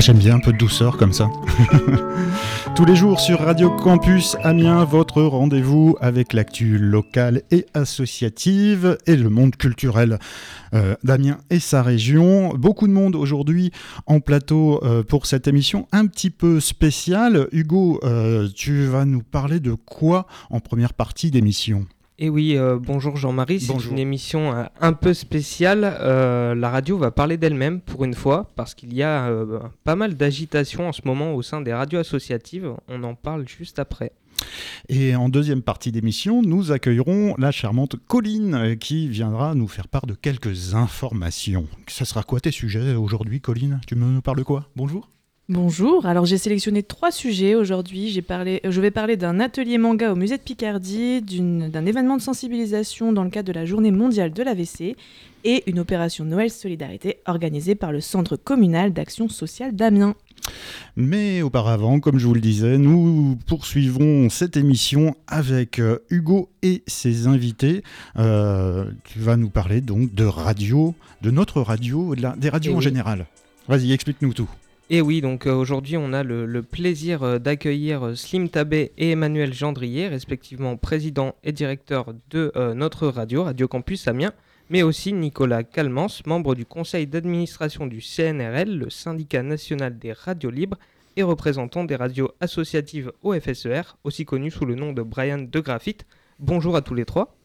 j'aime bien un peu de douceur comme ça. Tous les jours sur Radio Campus Amiens, votre rendez-vous avec l'actu locale et associative et le monde culturel d'Amiens et sa région. Beaucoup de monde aujourd'hui en plateau pour cette émission un petit peu spéciale. Hugo, tu vas nous parler de quoi en première partie d'émission ? Et oui, bonjour Jean-Marie, c'est Bonjour. une émission un peu spéciale. La radio va parler d'elle-même pour une fois, parce qu'il y a pas mal d'agitation en ce moment au sein des radios associatives. On en parle juste après. Et en deuxième partie d'émission, nous accueillerons la charmante Colline qui viendra nous faire part de quelques informations. Ça sera quoi tes sujets aujourd'hui, Colline ? Tu nous parles de quoi ? Bonjour. Bonjour, alors j'ai sélectionné 3 sujets aujourd'hui. Je vais parler d'un atelier manga au musée de Picardie, d'un événement de sensibilisation dans le cadre de la journée mondiale de l'AVC et une opération Noël Solidarité organisée par le Centre communal d'action sociale d'Amiens. Mais auparavant, comme je vous le disais, nous poursuivrons cette émission avec Hugo et ses invités. Tu vas nous parler donc de radio, de notre radio, des radios en général. Vas-y, explique-nous tout. Et oui, donc aujourd'hui on a le plaisir d'accueillir Slim Tabé et Emmanuel Gendrier, respectivement président et directeur de notre radio, Radio Campus Amiens, mais aussi Nicolas Calmans, membre du conseil d'administration du CNRL, le syndicat national des radios libres, et représentant des radios associatives au FSER, aussi connu sous le nom de Brian de Graphite. Bonjour à tous les trois.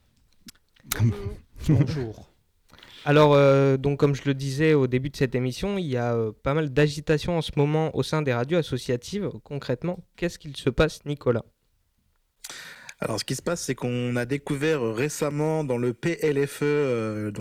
Bonjour. Alors, donc comme je le disais au début de cette émission, il y a pas mal d'agitation en ce moment au sein des radios associatives. Concrètement, qu'est-ce qu'il se passe, Nicolas ? Alors, ce qui se passe, c'est qu'on a découvert récemment dans le PLFE,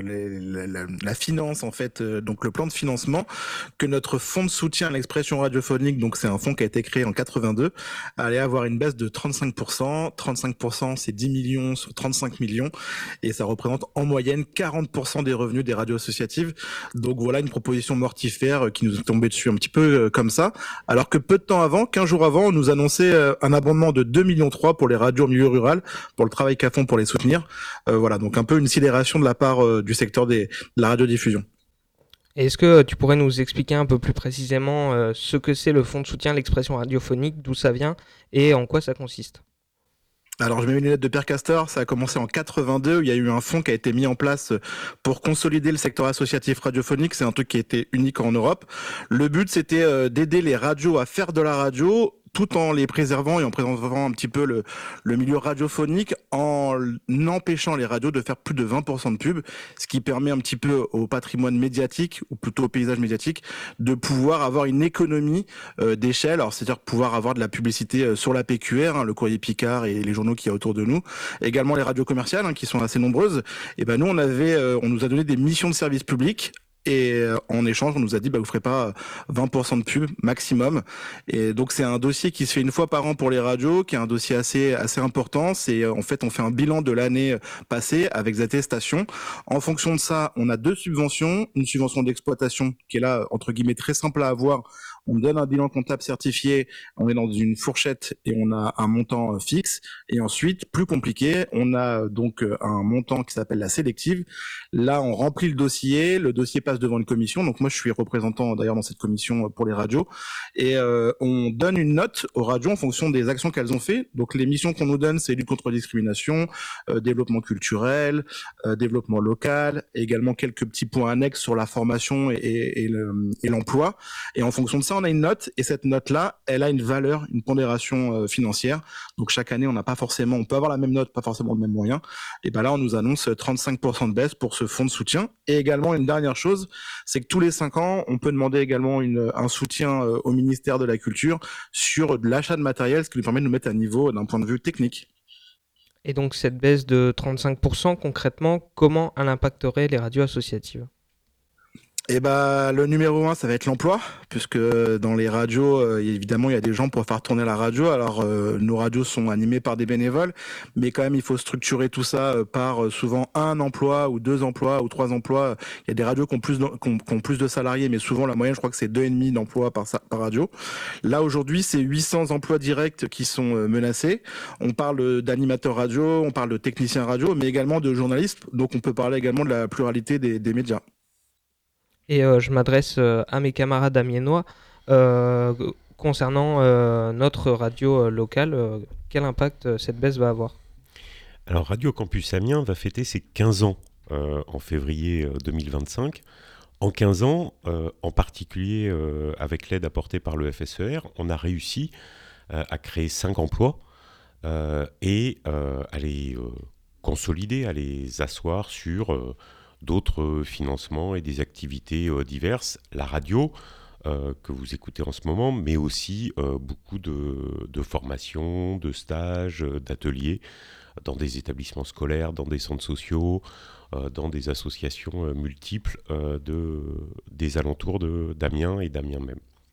la finance en fait, donc le plan de financement, que notre fonds de soutien à l'expression radiophonique, donc c'est un fonds qui a été créé en 82, allait avoir une baisse de 35%. 35%, c'est 10 millions sur 35 millions, et ça représente en moyenne 40% des revenus des radios associatives. Donc voilà une proposition mortifère qui nous est tombée dessus un petit peu comme ça, alors que peu de temps avant, 15 jours avant, on nous annonçait un abondement de 2,3 millions pour les radios en milieu rural, pour le travail qu'elles font pour les soutenir. Voilà, donc un peu une sidération de la part du secteur de la radiodiffusion. Est-ce que tu pourrais nous expliquer un peu plus précisément ce que c'est le fonds de soutien à l'expression radiophonique, d'où ça vient et en quoi ça consiste ? Alors, je mets mes lunettes de Pierre Castor. Ça a commencé en 82. Il y a eu un fonds qui a été mis en place pour consolider le secteur associatif radiophonique. C'est un truc qui était unique en Europe. Le but, c'était d'aider les radios à faire de la radio, tout en les préservant et en préservant un petit peu le milieu radiophonique, en empêchant les radios de faire plus de 20% de pub, ce qui permet un petit peu au patrimoine médiatique, ou plutôt au paysage médiatique, de pouvoir avoir une économie d'échelle. Alors, c'est-à-dire pouvoir avoir de la publicité sur la PQR, le Courrier Picard et les journaux qu'il y a autour de nous. Également les radios commerciales, qui sont assez nombreuses. Et ben nous, on nous a donné des missions de service public. Et en échange, on nous a dit, vous ferez pas 20% de pub maximum. Et donc, c'est un dossier qui se fait une fois par an pour les radios, qui est un dossier assez important. C'est, en fait, on fait un bilan de l'année passée avec des attestations. En fonction de ça, on a 2 subventions. Une subvention d'exploitation qui est là, entre guillemets, très simple à avoir. On donne un bilan comptable certifié, on est dans une fourchette et on a un montant fixe. Et ensuite, plus compliqué, on a donc un montant qui s'appelle la sélective. Là, on remplit le dossier passe devant une commission. Donc moi, je suis représentant d'ailleurs dans cette commission pour les radios. Et on donne une note aux radios en fonction des actions qu'elles ont fait. Donc les missions qu'on nous donne, c'est lutte contre la discrimination, développement culturel, développement local, et également quelques petits points annexes sur la formation et l'emploi. Et en fonction de ça, on a une note, et cette note-là, elle a une valeur, une pondération financière. Donc chaque année, on peut avoir la même note, pas forcément le même moyen. Et ben là, on nous annonce 35% de baisse pour ce fonds de soutien. Et également, une dernière chose, c'est que tous les 5 ans, on peut demander également un soutien au ministère de la Culture sur de l'achat de matériel, ce qui nous permet de nous mettre à niveau d'un point de vue technique. Et donc cette baisse de 35%, concrètement, comment elle impacterait les radios associatives ? Et le numéro 1, ça va être l'emploi, puisque dans les radios, évidemment, il y a des gens pour faire tourner la radio. Alors, nos radios sont animées par des bénévoles, mais quand même, il faut structurer tout ça par souvent 1 emploi ou 2 emplois ou 3 emplois. Il y a des radios qui ont plus de salariés, mais souvent, la moyenne, je crois que c'est 2,5 d'emplois par radio. Là, aujourd'hui, c'est 800 emplois directs qui sont menacés. On parle d'animateurs radio, on parle de techniciens radio, mais également de journalistes. Donc, on peut parler également de la pluralité des médias. Et je m'adresse à mes camarades amiénois concernant notre radio locale. Quel impact cette baisse va avoir ? Alors Radio Campus Amiens va fêter ses 15 ans en février 2025. En 15 ans, en particulier avec l'aide apportée par le FSER, on a réussi à créer 5 emplois et à les consolider, à les asseoir sur d'autres financements et des activités diverses. La radio que vous écoutez en ce moment, mais aussi beaucoup de formations, de stages, d'ateliers dans des établissements scolaires, dans des centres sociaux, dans des associations multiples des alentours d'Amiens et d'Amiens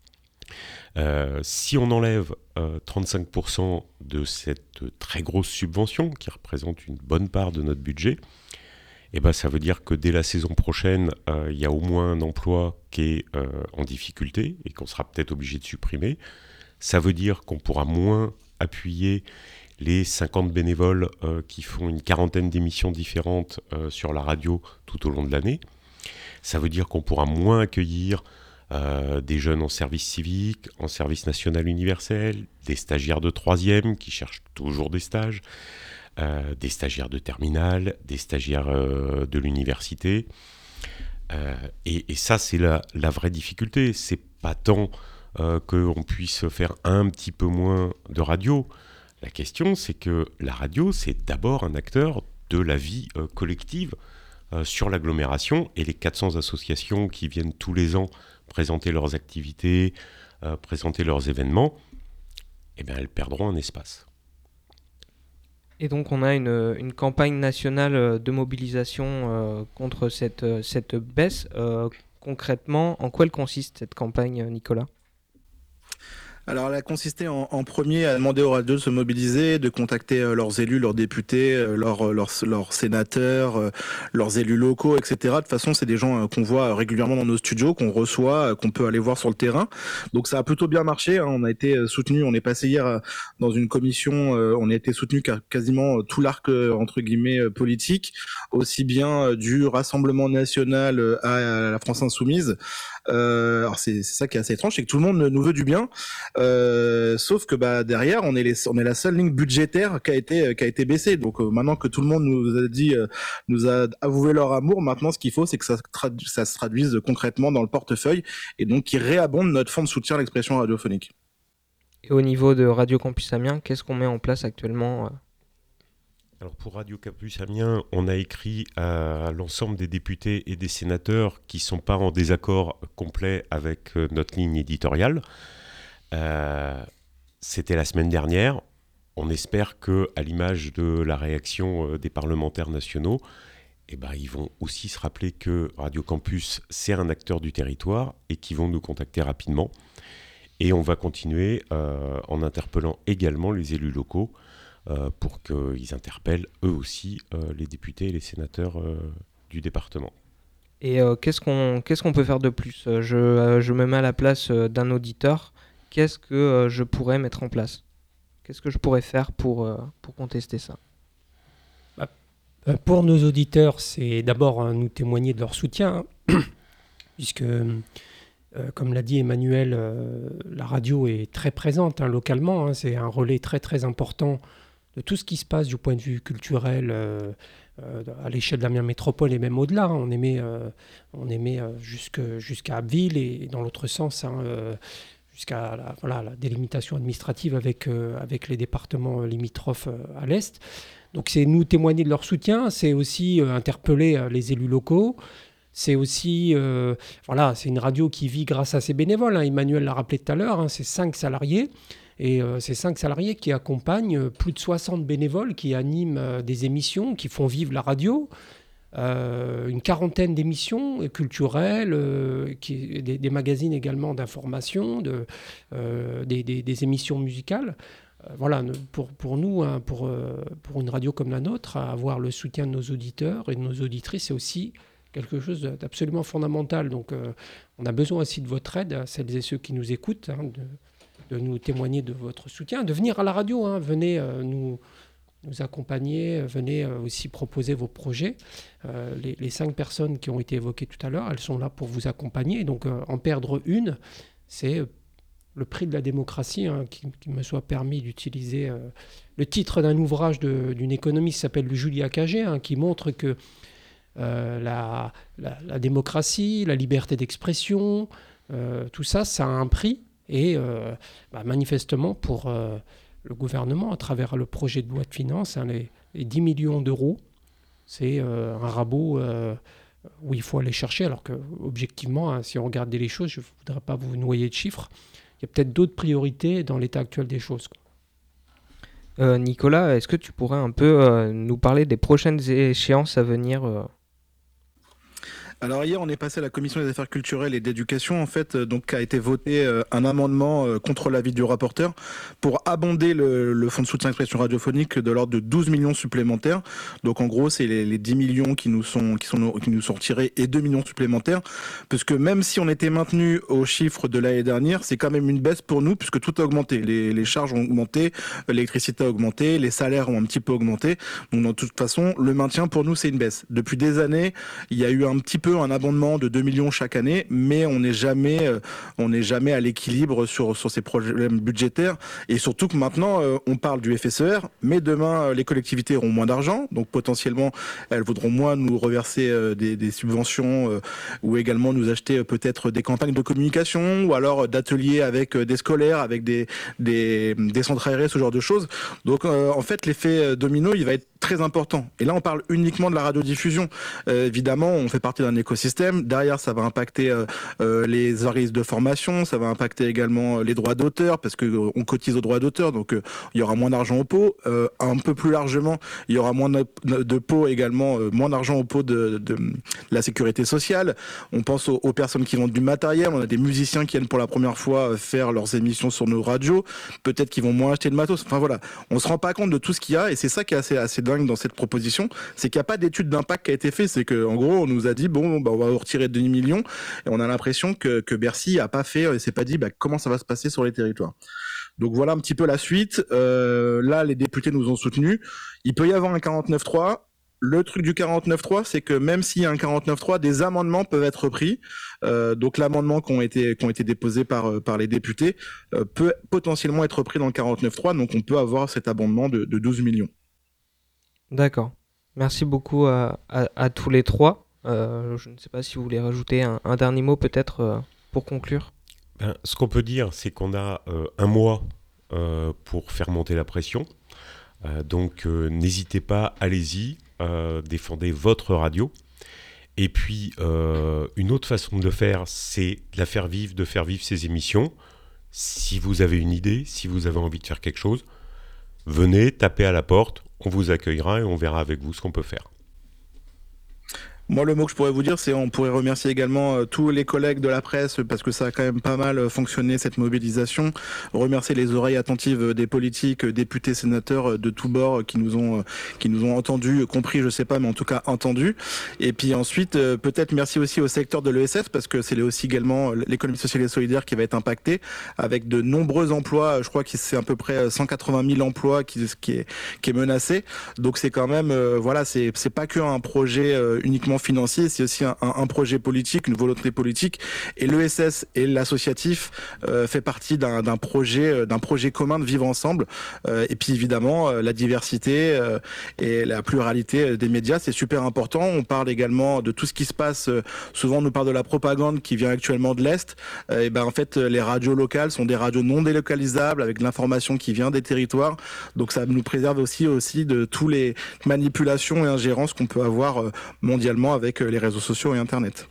même. Si on enlève 35% de cette très grosse subvention, qui représente une bonne part de notre budget, eh ben, ça veut dire que dès la saison prochaine, il y a au moins un emploi qui est en difficulté et qu'on sera peut-être obligé de supprimer. Ça veut dire qu'on pourra moins appuyer les 50 bénévoles qui font une quarantaine d'émissions différentes sur la radio tout au long de l'année. Ça veut dire qu'on pourra moins accueillir des jeunes en service civique, en service national universel, des stagiaires de 3e qui cherchent toujours des stages, des stagiaires de terminale, des stagiaires de l'université. Et ça, c'est la vraie difficulté. C'est pas tant qu'on puisse faire un petit peu moins de radio. La question, c'est que la radio, c'est d'abord un acteur de la vie collective sur l'agglomération, et les 400 associations qui viennent tous les ans présenter leurs activités, présenter leurs événements, eh bien, elles perdront un espace. Et donc on a une campagne nationale de mobilisation contre cette baisse. Concrètement, en quoi elle consiste cette campagne, Nicolas ? Alors, elle a consisté en premier à demander aux radios de se mobiliser, de contacter leurs élus, leurs députés, leurs sénateurs, leurs élus locaux, etc. De toute façon, c'est des gens qu'on voit régulièrement dans nos studios, qu'on reçoit, qu'on peut aller voir sur le terrain. Donc, ça a plutôt bien marché. On a été soutenu. On est passé hier dans une commission. On a été soutenu quasiment tout l'arc entre guillemets politique, aussi bien du Rassemblement national à la France insoumise. Alors c'est ça qui est assez étrange, c'est que tout le monde nous veut du bien, sauf que derrière on est la seule ligne budgétaire qui a été baissée. Donc maintenant que tout le monde nous a avoué leur amour, maintenant ce qu'il faut c'est que ça se traduise concrètement dans le portefeuille, et donc qui réabonde notre fonds de soutien à l'expression radiophonique. Et au niveau de Radio Campus Amiens, qu'est-ce qu'on met en place actuellement ? Alors pour Radio Campus Amiens, on a écrit à l'ensemble des députés et des sénateurs qui ne sont pas en désaccord complet avec notre ligne éditoriale. C'était la semaine dernière. On espère qu'à l'image de la réaction des parlementaires nationaux, ils vont aussi se rappeler que Radio Campus, c'est un acteur du territoire et qu'ils vont nous contacter rapidement. Et on va continuer en interpellant également les élus locaux pour qu'ils interpellent eux aussi les députés et les sénateurs du département. Et qu'est-ce qu'on peut faire de plus ? Je me mets à la place d'un auditeur. Qu'est-ce que je pourrais mettre en place ? Qu'est-ce que je pourrais faire pour contester ça ? Pour nos auditeurs, c'est d'abord nous témoigner de leur soutien, puisque, comme l'a dit Emmanuel, la radio est très présente localement. C'est un relais très très important de tout ce qui se passe du point de vue culturel à l'échelle de l'Amiens Métropole et même au-delà. On émet jusqu'à Abbeville et dans l'autre sens, jusqu'à la délimitation administrative avec les départements limitrophes à l'Est. Donc c'est nous témoigner de leur soutien, c'est aussi interpeller les élus locaux. C'est aussi, c'est une radio qui vit grâce à ses bénévoles. Emmanuel l'a rappelé tout à l'heure, c'est 5 salariés. Et ces 5 salariés qui accompagnent plus de 60 bénévoles qui animent des émissions, qui font vivre la radio, une quarantaine d'émissions culturelles, des magazines également d'information, des émissions musicales. Pour nous, pour une radio comme la nôtre, avoir le soutien de nos auditeurs et de nos auditrices, c'est aussi quelque chose d'absolument fondamental. Donc on a besoin aussi de votre aide, celles et ceux qui nous écoutent, de nous témoigner de votre soutien, de venir à la radio. Venez nous nous accompagner, venez aussi proposer vos projets. Les 5 personnes qui ont été évoquées tout à l'heure, elles sont là pour vous accompagner. Donc en perdre une, c'est le prix de la démocratie, qui me soit permis d'utiliser le titre d'un ouvrage d'une économiste qui s'appelle Julia Cagé, qui montre que la démocratie, la liberté d'expression, tout ça, ça a un prix. Et manifestement, pour le gouvernement, à travers le projet de loi de finances, les 10 millions d'euros, c'est un rabot où il faut aller chercher, alors que objectivement, si on regardait les choses, je ne voudrais pas vous noyer de chiffres, il y a peut-être d'autres priorités dans l'état actuel des choses. Nicolas, est-ce que tu pourrais un peu nous parler des prochaines échéances à venir Alors hier, on est passé à la commission des affaires culturelles et d'éducation, en fait, donc a été voté un amendement contre l'avis du rapporteur pour abonder le fonds de soutien à l'expression radiophonique de l'ordre de 12 millions supplémentaires. Donc en gros, c'est les 10 millions qui nous sont retirés et 2 millions supplémentaires, puisque même si on était maintenu aux chiffres de l'année dernière, c'est quand même une baisse pour nous, puisque tout a augmenté. Les charges ont augmenté, l'électricité a augmenté, les salaires ont un petit peu augmenté. Donc de toute façon, le maintien pour nous, c'est une baisse. Depuis des années, il y a eu un petit peu un abondement de 2 millions chaque année, mais on n'est jamais à l'équilibre sur ces problèmes budgétaires. Et surtout que maintenant, on parle du FSER, mais demain, les collectivités auront moins d'argent, donc potentiellement, elles voudront moins nous reverser des subventions ou également nous acheter peut-être des campagnes de communication ou alors d'ateliers avec des scolaires, avec des centres aérés, ce genre de choses. Donc en fait, l'effet domino, il va être très important. Et là, on parle uniquement de la radiodiffusion. Évidemment, on fait partie d'un écosystème. Derrière, ça va impacter les organismes de formation, ça va impacter également les droits d'auteur, parce qu'on cotise aux droits d'auteur, donc il y aura moins d'argent au pot. Un peu plus largement, il y aura moins de pots également, moins d'argent au pot de la sécurité sociale. On pense aux personnes qui vendent du matériel. On a des musiciens qui viennent pour la première fois faire leurs émissions sur nos radios. Peut-être qu'ils vont moins acheter de matos. Enfin voilà, on se rend pas compte de tout ce qu'il y a, et c'est ça qui est assez dingue dans cette proposition, c'est qu'il n'y a pas d'étude d'impact qui a été faite. C'est qu'en gros, on nous a dit on va vous retirer 2 millions, et on a l'impression que Bercy a pas fait, s'est pas dit comment ça va se passer sur les territoires. Donc voilà un petit peu la suite. Là, les députés nous ont soutenus. Il peut y avoir un 49.3. Le truc du 49.3, c'est que même s'il y a un 49.3, des amendements peuvent être pris. Donc l'amendement qui ont été déposés par les députés peut potentiellement être pris dans le 49.3. Donc on peut avoir cet abondement de 12 millions. D'accord. Merci beaucoup à tous les trois. Je ne sais pas si vous voulez rajouter un dernier mot peut-être pour conclure. Ce qu'on peut dire, c'est qu'on a un mois pour faire monter la pression. Donc n'hésitez pas, allez-y, défendez votre radio. Et puis une autre façon de le faire, c'est de faire vivre ces émissions. Si vous avez une idée, si vous avez envie de faire quelque chose, venez, tapez à la porte, on vous accueillera et on verra avec vous ce qu'on peut faire. Moi, le mot que je pourrais vous dire, c'est on pourrait remercier également tous les collègues de la presse, parce que ça a quand même pas mal fonctionné, cette mobilisation. Remercier les oreilles attentives des politiques, députés, sénateurs de tous bords qui nous ont entendus, compris, je sais pas, mais en tout cas entendus. Et puis ensuite, peut-être merci aussi au secteur de l'ESS, parce que c'est aussi également l'économie sociale et solidaire qui va être impactée, avec de nombreux emplois. Je crois que c'est à peu près 180 000 emplois qui est menacé. Donc c'est quand même, c'est pas que un projet uniquement financier, c'est aussi un projet politique, une volonté politique, et l'ESS et l'associatif fait partie d'un projet commun de vivre ensemble, et puis évidemment la diversité et la pluralité des médias, c'est super important. On parle également de tout ce qui se passe, souvent on nous parle de la propagande qui vient actuellement de l'Est, et en fait les radios locales sont des radios non délocalisables avec de l'information qui vient des territoires, donc ça nous préserve aussi de toutes les manipulations et ingérences qu'on peut avoir mondialement avec les réseaux sociaux et Internet.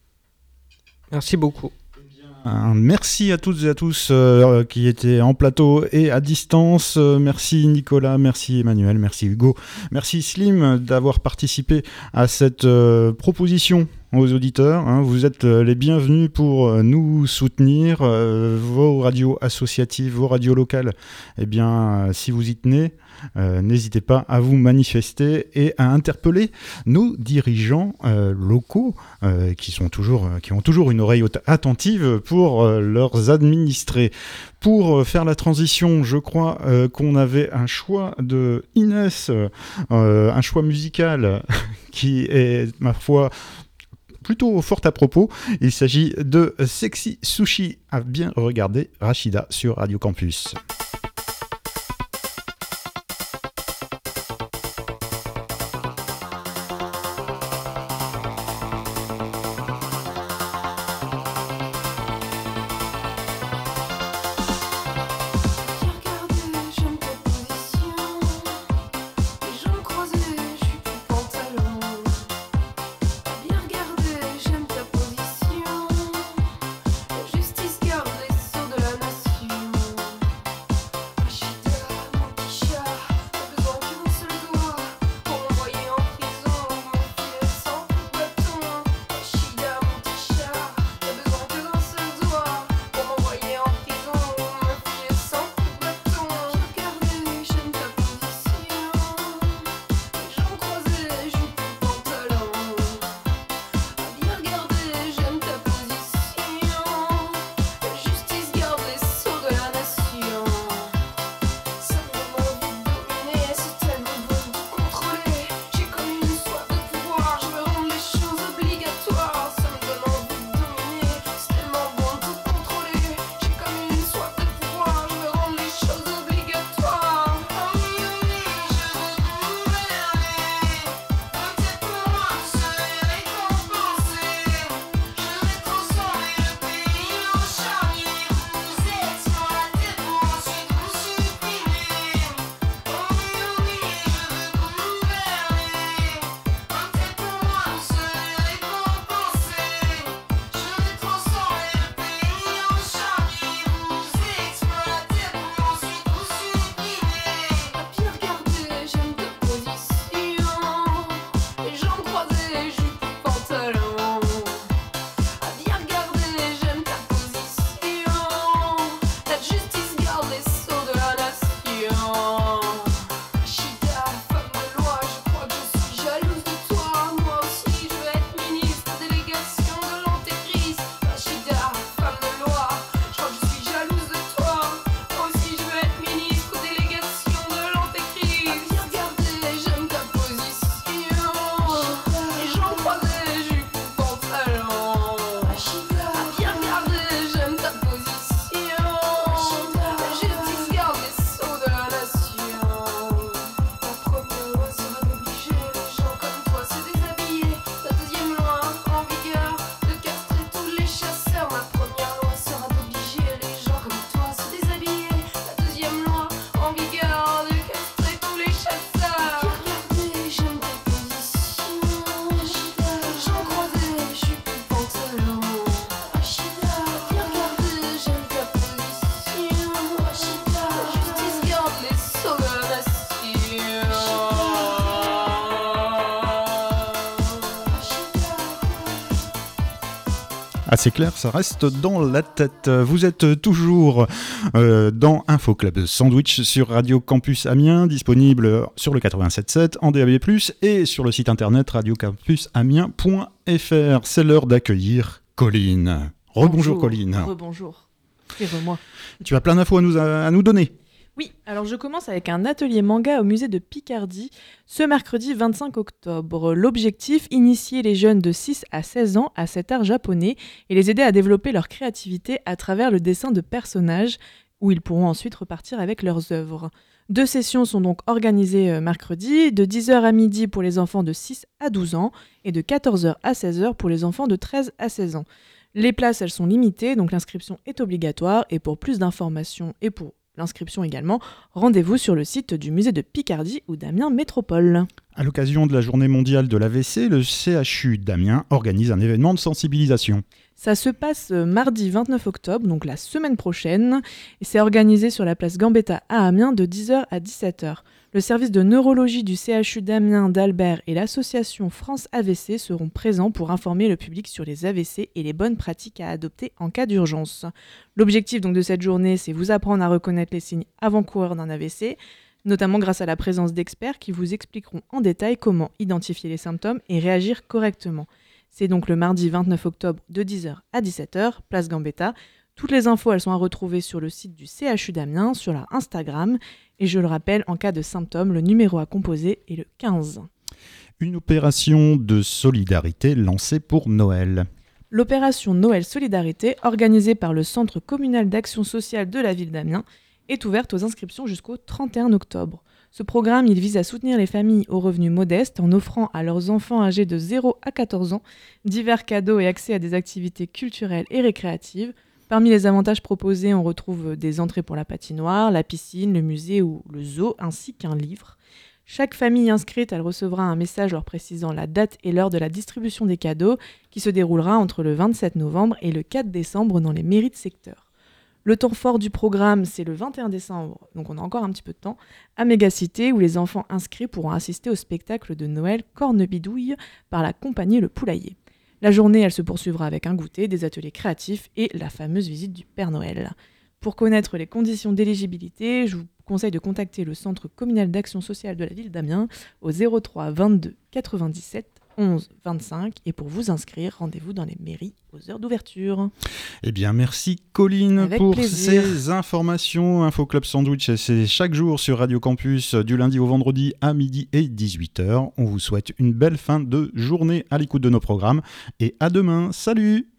Merci beaucoup. Merci à toutes et à tous qui étaient en plateau et à distance. Merci Nicolas, merci Emmanuel, merci Hugo, merci Slim d'avoir participé à cette proposition aux auditeurs. Vous êtes les bienvenus pour nous soutenir. Vos radios associatives, vos radios locales, eh bien, si vous y tenez, n'hésitez pas à vous manifester et à interpeller nos dirigeants locaux qui ont toujours une oreille attentive pour leurs administrés. Pour faire la transition, je crois qu'on avait un choix de Inès, un choix musical qui est, ma foi, plutôt fort à propos. Il s'agit de Sexy Sushi, à bien regarder, Rachida sur Radio Campus. C'est clair, ça reste dans la tête. Vous êtes toujours dans Info Club Sandwich sur Radio Campus Amiens, disponible sur le 87.7 en DAB+, et sur le site internet radiocampusamiens.fr. C'est l'heure d'accueillir Colline. Rebonjour Colline. Rebonjour. Et re-moi. Tu as plein d'infos à nous donner. Oui, alors je commence avec un atelier manga au musée de Picardie ce mercredi 25 octobre. L'objectif, initier les jeunes de 6 à 16 ans à cet art japonais et les aider à développer leur créativité à travers le dessin de personnages où ils pourront ensuite repartir avec leurs œuvres. 2 sessions sont donc organisées mercredi, de 10h à midi pour les enfants de 6 à 12 ans et de 14h à 16h pour les enfants de 13 à 16 ans. Les places, elles sont limitées, donc l'inscription est obligatoire et pour plus d'informations et pour l'inscription également, rendez-vous sur le site du musée de Picardie ou d'Amiens Métropole. À l'occasion de la journée mondiale de l'AVC, le CHU d'Amiens organise un événement de sensibilisation. Ça se passe mardi 29 octobre, donc la semaine prochaine, et c'est organisé sur la place Gambetta à Amiens de 10h à 17h. Le service de neurologie du CHU d'Amiens d'Albert et l'association France AVC seront présents pour informer le public sur les AVC et les bonnes pratiques à adopter en cas d'urgence. L'objectif donc de cette journée, c'est vous apprendre à reconnaître les signes avant-coureurs d'un AVC, notamment grâce à la présence d'experts qui vous expliqueront en détail comment identifier les symptômes et réagir correctement. C'est donc le mardi 29 octobre de 10h à 17h, place Gambetta. Toutes les infos, elles sont à retrouver sur le site du CHU d'Amiens, sur leur Instagram. Et je le rappelle, en cas de symptômes, le numéro à composer est le 15. Une opération de solidarité lancée pour Noël. L'opération Noël Solidarité, organisée par le Centre communal d'action sociale de la ville d'Amiens, est ouverte aux inscriptions jusqu'au 31 octobre. Ce programme, il vise à soutenir les familles aux revenus modestes en offrant à leurs enfants âgés de 0 à 14 ans divers cadeaux et accès à des activités culturelles et récréatives. Parmi les avantages proposés, on retrouve des entrées pour la patinoire, la piscine, le musée ou le zoo, ainsi qu'un livre. Chaque famille inscrite, elle recevra un message leur précisant la date et l'heure de la distribution des cadeaux qui se déroulera entre le 27 novembre et le 4 décembre dans les mairies de secteur. Le temps fort du programme, c'est le 21 décembre, donc on a encore un petit peu de temps, à Mégacité, où les enfants inscrits pourront assister au spectacle de Noël Cornebidouille par la compagnie Le Poulailler. La journée, elle se poursuivra avec un goûter, des ateliers créatifs et la fameuse visite du Père Noël. Pour connaître les conditions d'éligibilité, je vous conseille de contacter le Centre communal d'action sociale de la ville d'Amiens au 03 22 97 11 25 et pour vous inscrire, rendez-vous dans les mairies aux heures d'ouverture. Eh bien, merci Colline Avec pour plaisir. ces informations. Info Club Sandwich, c'est chaque jour sur Radio Campus, du lundi au vendredi à midi et 18h. On vous souhaite une belle fin de journée à l'écoute de nos programmes et à demain. Salut!